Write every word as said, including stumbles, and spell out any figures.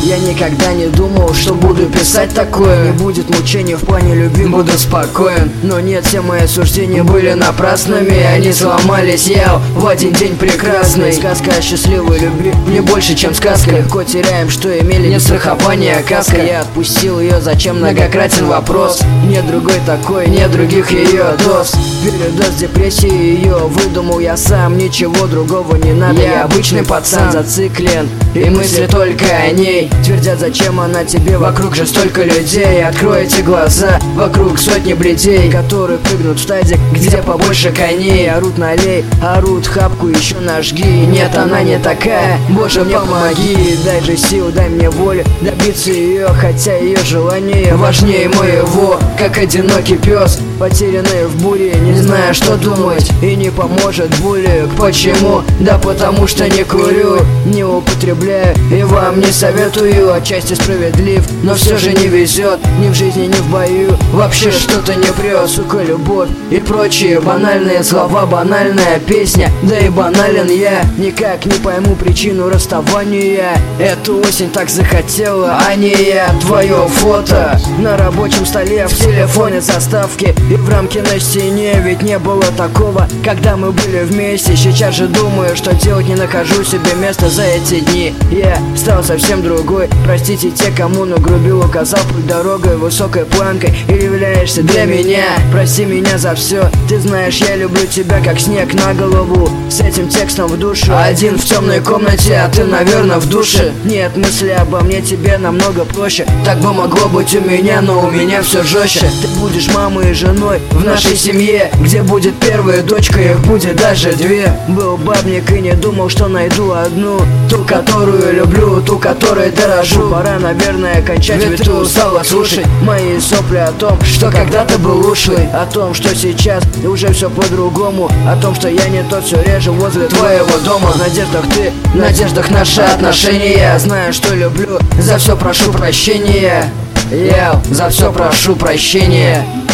Я никогда не думал, что буду писать такое. Не будет мучений в плане любви, буду спокоен. Но нет, все мои суждения были напрасными. Они сломались, я в один день прекрасный. Сказка о счастливой любви не больше, чем сказка. Легко теряем, что имели, не страхование, а каска. Я отпустил ее, зачем многократен вопрос. Нет другой такой, нет других ее доз. Передоз депрессии ее выдумал я сам. Ничего другого не надо, я обычный пацан, зациклен, и мысли только о ней. Твердят, зачем она тебе, вокруг же столько людей. Откройте глаза, вокруг сотни бледей, которые прыгнут в тазик, где побольше коней. Орут налей, орут хапку, еще нажги. Нет, она не такая, Боже, мне помоги. Дай же сил, дай мне волю добиться ее, хотя ее желание важнее моего. Как одинокий пес, потерянный в буре, не зная, что думать, и не поможет булик. Почему? Да потому что не курю, не употребляю и вам не советую. Отчасти справедлив, но все же не везет. Ни в жизни, ни в бою, вообще что-то не прет. Сука, любовь и прочие банальные слова, банальная песня. Да и банален я, никак не пойму причину расставания. Эту осень так захотела, а не я. Твое фото на рабочем столе, в телефоне заставки и в рамке на стене. Ведь не было такого, когда мы были вместе. Сейчас же думаю, что делать, не нахожу себе места за эти дни. Я стал совсем другой. Простите те, кому нагрубил, указал путь дорогой, высокой планкой, и являешься для меня. Прости меня за все, ты знаешь, я люблю тебя как снег на голову. С этим текстом в душу, один в темной комнате, а ты, наверное, в душе. Нет, мысли обо мне тебе намного проще. Так бы могло быть у меня, но у меня все жестче. Ты будешь мамой и женой в нашей семье, где будет первая дочка, их будет даже две. Был бабник и не думал, что найду одну, ту, которую люблю, ту, которой дорожу. Пора, наверное, кончать, ведь ты устала слушать мои сопли о том, что когда-то был ушлый, о том, что сейчас уже все по-другому, о том, что я не тот, все реже возле твоего дома. В надеждах ты, в надеждах наши отношения. Знаю, что люблю, за все прошу прощения. Я за все прошу прощения.